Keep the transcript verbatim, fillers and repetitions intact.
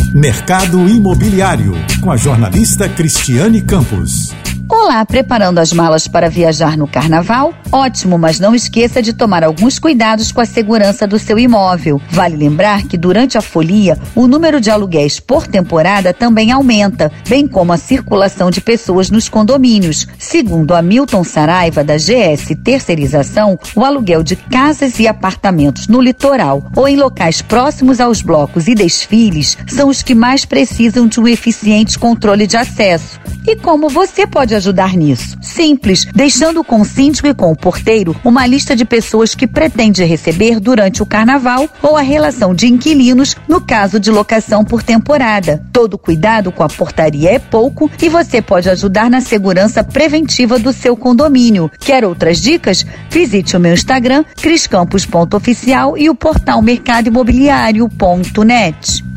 Mercado Imobiliário, com a jornalista Cristiane Campos. Olá, preparando as malas para viajar no carnaval? Ótimo, mas não esqueça de tomar alguns cuidados com a segurança do seu imóvel. Vale lembrar que durante a folia, o número de aluguéis por temporada também aumenta, bem como a circulação de pessoas nos condomínios. Segundo Hamilton Saraiva, da G S Terceirização, o aluguel de casas e apartamentos no litoral ou em locais próximos aos blocos e desfiles são os que mais precisam de um eficiente controle de acesso. E como você pode ajudar nisso? Simples, deixando com o síndico e com o porteiro uma lista de pessoas que pretende receber durante o carnaval ou a relação de inquilinos no caso de locação por temporada. Todo cuidado com a portaria é pouco e você pode ajudar na segurança preventiva do seu condomínio. Quer outras dicas? Visite o meu Instagram, cris campos ponto oficial e o portal mercado imobiliário ponto net.